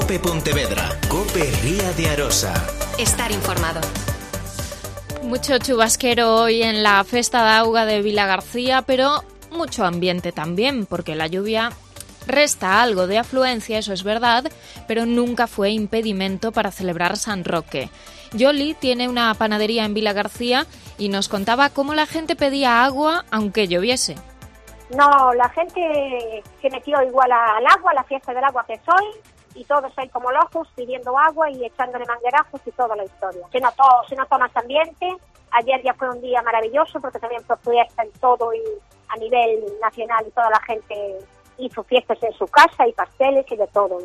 COPE Pontevedra, COPE Ría de Arosa. Estar informado. Mucho chubasquero hoy en la Festa da Auga de Vilagarcía, pero mucho ambiente también, porque la lluvia resta algo de afluencia, eso es verdad, pero nunca fue impedimento para celebrar San Roque. Yoli tiene una panadería en Vilagarcía y nos contaba cómo la gente pedía agua aunque lloviese. No, la gente se metió igual al agua, a la fiesta del agua que es hoy, y todos ahí como locos pidiendo agua y echándole manguerazos y toda la historia. Se notó más ambiente. Ayer ya fue un día maravilloso porque también fue fiesta en todo y a nivel nacional, y toda la gente hizo fiestas en su casa y pasteles y de todo.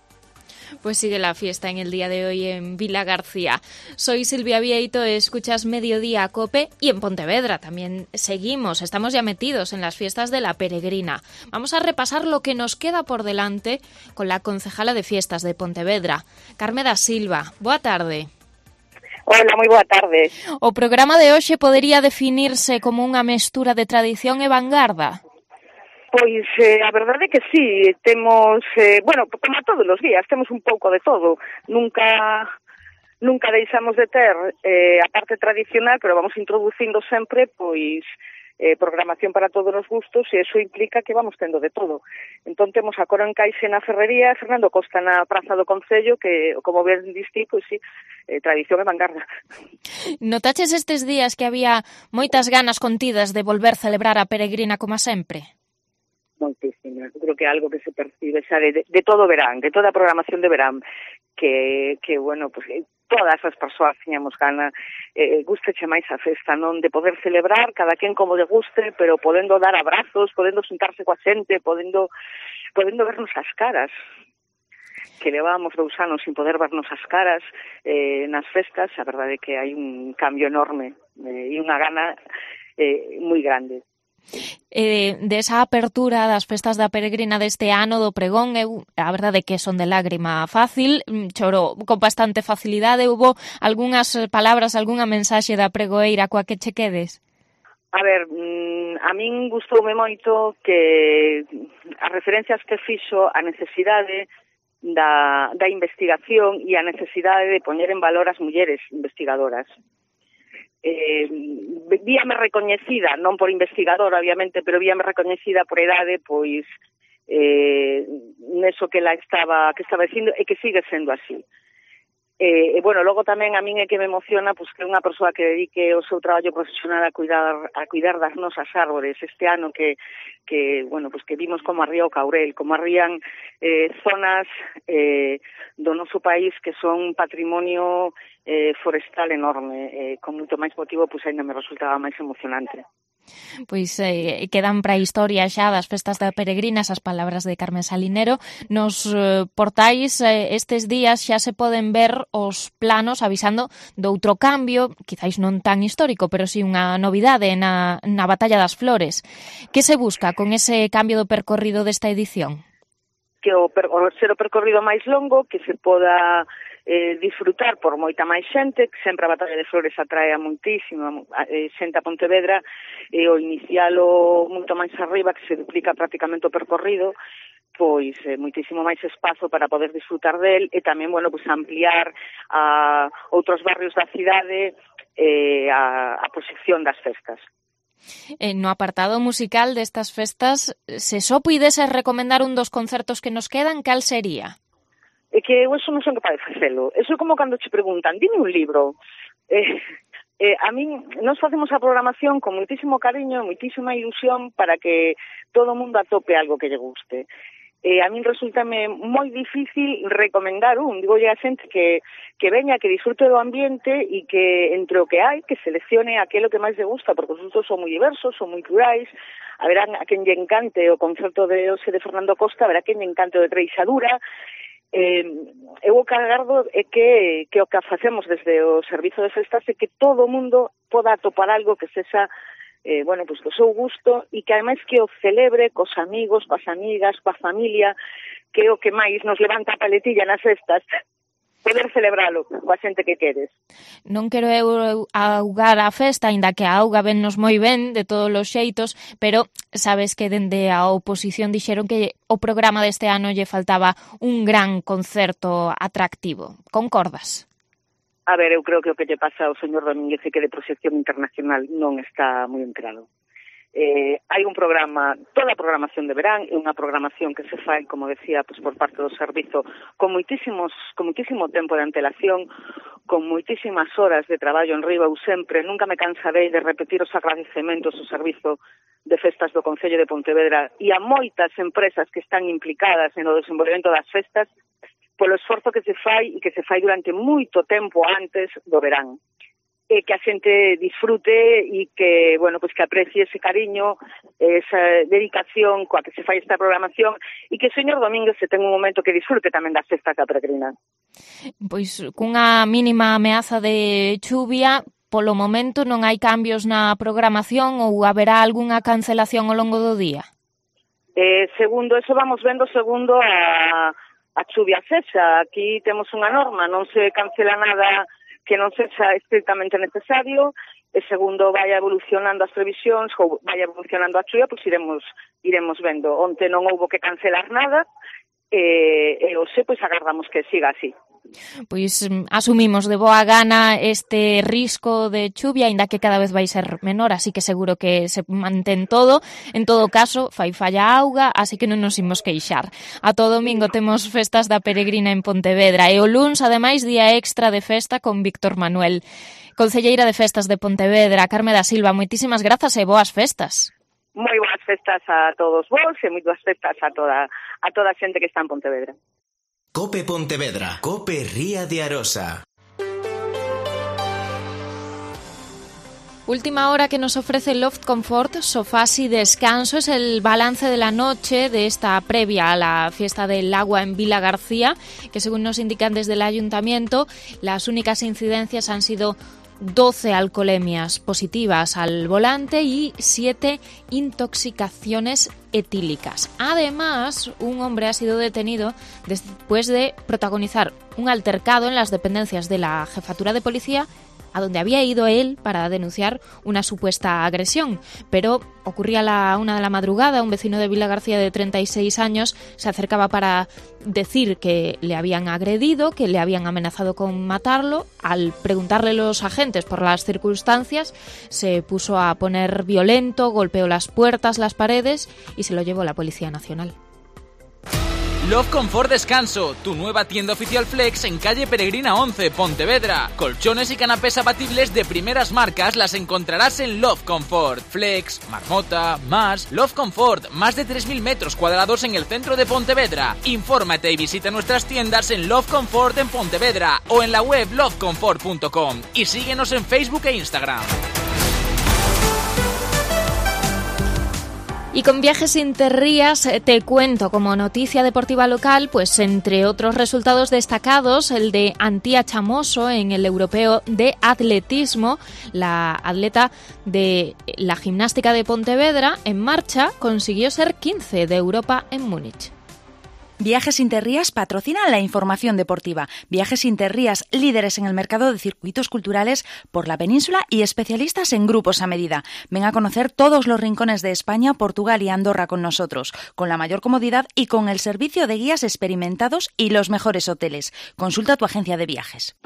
Pues sigue la fiesta en el día de hoy en Vilagarcía. Soy Silvia Vieito, escuchas Mediodía COPE, y en Pontevedra también seguimos. Estamos ya metidos en las fiestas de la Peregrina. Vamos a repasar lo que nos queda por delante con la concejala de fiestas de Pontevedra, Carme da Silva. Boa tarde. Hola, moi boa tarde. O programa de hoxe podería definirse como unha mestura de tradición e vanguarda? Pois a verdade é que sí, temos, bueno, como todos os días, temos un pouco de todo. Nunca deixamos de ter a parte tradicional, pero vamos introducindo sempre, pois, programación para todos os gustos, e iso implica que vamos tendo de todo. Entón temos a Coro Encaixe na Ferrería, Fernando Costa na Praza do Concello, que, como ben distí, pois sí, tradición e vanguarda. Notaches estes días que había moitas ganas contidas de volver celebrar a Peregrina como sempre? Moitísimas. Creo que é algo que se percibe xa de todo o verán, de toda a programación de verán, que bueno, pues todas as persoas tiñamos gana, gusteche máis a festa, non? De poder celebrar, cada quen como lle guste, pero podendo dar abrazos, podendo sentarse coa xente, podendo vernos as caras, que levábamos 2 anos sin poder vernos as caras nas festas. A verdade é que hai un cambio enorme e unha gana moi grande. Desa apertura das festas da Peregrina deste ano do pregón, a verdade é que son de lágrima fácil, choro con bastante facilidade. Hubo algunhas palabras, algunha mensaxe da pregoeira coa que che quedes? A ver, a min gustoume moito que as referencias que fixo a necesidade da investigación e a necesidade de poñer en valor as mulleres investigadoras. Víame recoñecida, non por investigadora, obviamente, pero víame recoñecida por edade, pois, neso que estaba dicindo, e que sigue sendo así. Bueno, logo tamén a min é que me emociona pois que unha persoa que dedique o seu traballo profesional a cuidar das nosas árbores. Este ano que bueno, pois que vimos como arría o Caurel, como arrían zonas do noso país que son patrimonio forestal enorme, con moito máis motivo, pois ainda me resultaba máis emocionante. Pois quedan para a historia xa das festas da Peregrina esas palabras de Carmen Salinero. Nos portais estes días xa se poden ver os planos avisando de outro cambio, quizáis non tan histórico, pero sí unha novidade na Batalla das Flores. Que se busca con ese cambio do percorrido desta edición? Que ser o percorrido máis longo, que se poda disfrutar por moita máis xente, que sempre a Batalla de Flores atrae a moitísima xente a Pontevedra, e o inicialo moito máis arriba, que se duplica prácticamente o percorrido, pois moitísimo máis espazo para poder disfrutar del, e tamén, bueno, pois ampliar a outros barrios da cidade a proxección das festas. No apartado musical destas festas, se só puidese recomendar un dos concertos que nos quedan, cal sería? É que eu eso non son capaz de facelo. Eso é como cando che preguntan, dime un libro. A min, nós facemos a programación con moitísimo cariño, moitísima ilusión para que todo o mundo atope algo que lle guste. A min resultame moi difícil recomendar un. Digolle a xente que veña, que disfrute do ambiente e que entre o que hai, que seleccione aquilo que máis lle gusta, porque os gustos son moi diversos, son moi plurais. Haberá a quen lle encante o concerto de hoxe de Fernando Costa, haberá quen lle encante o de Treixadura. Eu o que agardo é que o que facemos desde o Servizo de Festas é que todo o mundo poda atopar algo que sexa bueno, pues do seu gusto, e que ademais que o celebre cos amigos, coas amigas, coa familia, que é o que máis nos levanta a paletilla nas festas. poder celebralo coa xente que queres. Non quero eu augar a festa, aínda que a auga vennos moi ben de todos os xeitos, pero sabes que dende a oposición dixeron que o programa deste ano lle faltaba un gran concerto atractivo. Concordas? A ver, eu creo que o que lle pasa ao señor Domínguez é que de proxección internacional non está moi entrado. Hai un programa, toda a programación de verán é unha programación que se fai, como decía, pues, por parte do servizo con moitísimo tempo de antelación, con moitísimas horas de traballo en riba. Eu sempre, nunca me cansarei de repetir os agradecementos ao servizo de festas do Concello de Pontevedra e a moitas empresas que están implicadas no desenvolvemento das festas polo esforzo que se fai e que se fai durante moito tempo antes do verán. E que a xente disfrute e que, bueno, pues que aprecie ese cariño, esa dedicación coa que se fai esta programación e que o señor Domínguez se ten un momento que disfrute tamén das festas da peregrina. Pois cunha mínima ameaza de chuvia, polo momento non hai cambios na programación ou haberá algunha cancelación ao longo do día? Segundo, eso vamos vendo segundo a chuvia cexa. Aquí temos unha norma, non se cancela nada que non sexa estrictamente necesario, e segundo vai evolucionando as previsións ou vai evolucionando a chuvia, pois iremos vendo. Onte non houbo que cancelar nada, e hoxe pois agardamos que siga así. Pois asumimos de boa gana este risco de chuvia, aínda que cada vez vai ser menor, así que seguro que se mantén todo. En todo caso, fai falla auga, así que non nos imos queixar. A todo domingo temos festas da peregrina en Pontevedra e o luns, ademais, día extra de festa con Víctor Manuel. Concelleira de Festas de Pontevedra, Carme da Silva, moitísimas grazas e boas festas. Moi boas festas a todos vos e moi boas festas a toda a xente que está en Pontevedra. Cope Pontevedra, Cope Ría de Arosa. Última hora que nos ofrece Loft Comfort, sofás y descanso. Es el balance de la noche de esta previa a la fiesta del agua en Vila García, que según nos indican desde el ayuntamiento, las únicas incidencias han sido 12 alcoholemias positivas al volante y 7 intoxicaciones etílicas. Además, un hombre ha sido detenido después de protagonizar un altercado en las dependencias de la Jefatura de Policía, a donde había ido él para denunciar una supuesta agresión. Pero ocurría a la 1 de la madrugada, un vecino de Vila García de 36 años se acercaba para decir que le habían agredido, que le habían amenazado con matarlo. Al preguntarle los agentes por las circunstancias, se puso a poner violento, golpeó las puertas, las paredes y se lo llevó la Policía Nacional. Love Comfort Descanso, tu nueva tienda oficial Flex en calle Peregrina 11, Pontevedra. Colchones y canapés abatibles de primeras marcas las encontrarás en Love Comfort. Flex, Marmota, Más, Love Comfort, más de 3.000 metros cuadrados en el centro de Pontevedra. Infórmate y visita nuestras tiendas en Love Comfort en Pontevedra o en la web lovecomfort.com y síguenos en Facebook e Instagram. Y con Viajes Interrías te cuento como noticia deportiva local, pues entre otros resultados destacados, el de Antía Chamoso en el Europeo de Atletismo. La atleta de la gimnástica de Pontevedra, En Marcha, consiguió ser 15 de Europa en Múnich. Viajes Interrías patrocina la información deportiva. Viajes Interrías, líderes en el mercado de circuitos culturales por la península y especialistas en grupos a medida. Ven a conocer todos los rincones de España, Portugal y Andorra con nosotros, con la mayor comodidad y con el servicio de guías experimentados y los mejores hoteles. Consulta tu agencia de viajes.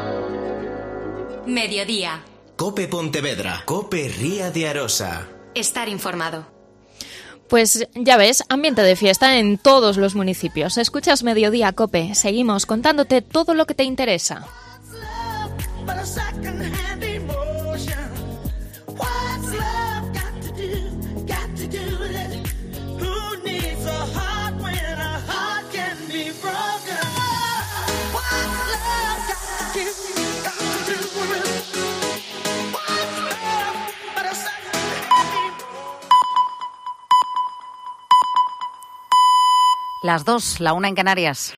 Mediodía. Cope Pontevedra, Cope Ría de Arosa. Estar informado. Pues ya ves, ambiente de fiesta en todos los municipios. Escuchas Mediodía Cope. Seguimos contándote todo lo que te interesa. Las 2, la 1 en Canarias.